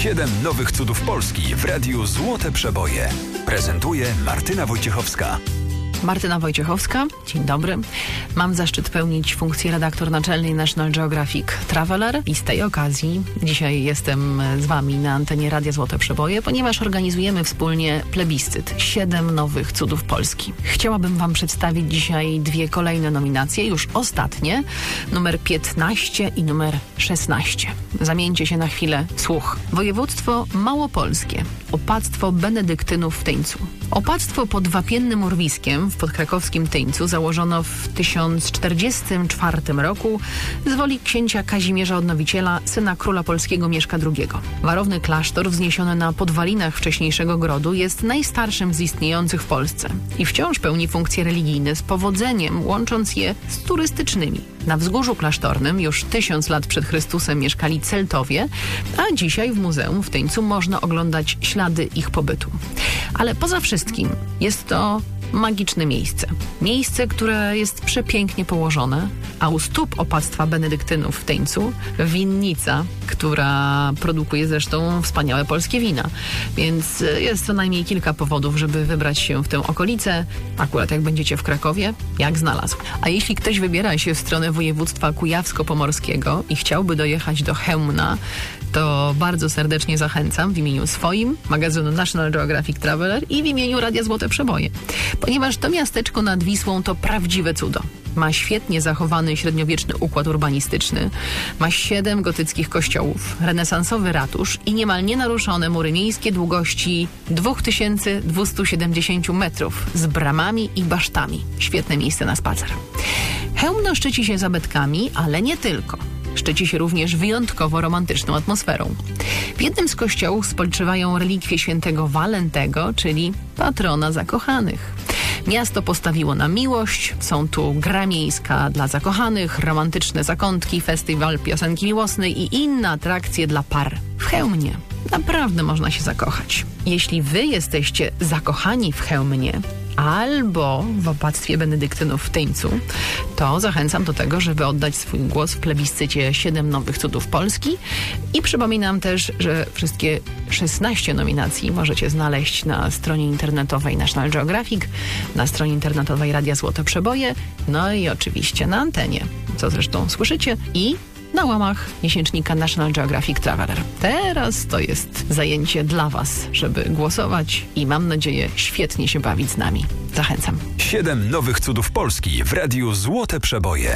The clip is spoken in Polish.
7 nowych cudów Polski w Radiu Złote Przeboje. Prezentuje Martyna Wojciechowska. Martyna Wojciechowska, dzień dobry. Mam zaszczyt pełnić funkcję redaktor naczelnej National Geographic Traveler i z tej okazji dzisiaj jestem z Wami na antenie Radia Złote Przeboje, ponieważ organizujemy wspólnie plebiscyt 7 nowych cudów Polski. Chciałabym Wam przedstawić dzisiaj 2 kolejne nominacje, już ostatnie, numer 15 i numer 16. Zamieńcie się na chwilę w słuch. Województwo małopolskie, opactwo benedyktynów w Tyńcu. Opactwo pod wapiennym urwiskiem w podkrakowskim Tyńcu założono w 1044 roku z woli księcia Kazimierza Odnowiciela, syna króla polskiego Mieszka II. Warowny klasztor wzniesiony na podwalinach wcześniejszego grodu jest najstarszym z istniejących w Polsce i wciąż pełni funkcje religijne z powodzeniem, łącząc je z turystycznymi. Na wzgórzu klasztornym już 1000 lat przed Chrystusem mieszkali Celtowie, a dzisiaj w muzeum w Tyńcu można oglądać ślady ich pobytu. Ale poza wszystkim jest to magiczne miejsce. Miejsce, które jest przepięknie położone, a u stóp opactwa benedyktynów w Tyńcu winnica, która produkuje zresztą wspaniałe polskie wina. Więc jest co najmniej kilka powodów, żeby wybrać się w tę okolicę, akurat jak będziecie w Krakowie, jak znalazł. A jeśli ktoś wybiera się w stronę województwa kujawsko-pomorskiego i chciałby dojechać do Chełmna, to bardzo serdecznie zachęcam w imieniu swoim, magazynu National Geographic Traveler i w imieniu Radia Złote Przeboje. Ponieważ to miasteczko nad Wisłą to prawdziwe cudo. Ma świetnie zachowany średniowieczny układ urbanistyczny, ma 7 gotyckich kościołów, renesansowy ratusz i niemal nienaruszone mury miejskie długości 2270 metrów z bramami i basztami. Świetne miejsce na spacer. Chełmno szczyci się zabytkami, ale nie tylko. Szczyci się również wyjątkowo romantyczną atmosferą. W jednym z kościołów spoczywają relikwie świętego Walentego, czyli patrona zakochanych. Miasto postawiło na miłość, są tu gra miejska dla zakochanych, romantyczne zakątki, festiwal piosenki miłosnej i inne atrakcje dla par. W Chełmnie naprawdę można się zakochać. Jeśli wy jesteście zakochani w Chełmnie albo w opactwie benedyktynów w Tyńcu, to zachęcam do tego, żeby oddać swój głos w plebiscycie 7 nowych cudów Polski i przypominam też, że wszystkie 16 nominacji możecie znaleźć na stronie internetowej National Geographic, na stronie internetowej Radia Złote Przeboje, no i oczywiście na antenie, co zresztą słyszycie, i na łamach miesięcznika National Geographic Traveler. Teraz to jest zajęcie dla Was, żeby głosować i mam nadzieję świetnie się bawić z nami. Zachęcam. 7 nowych cudów Polski w Radiu Złote Przeboje.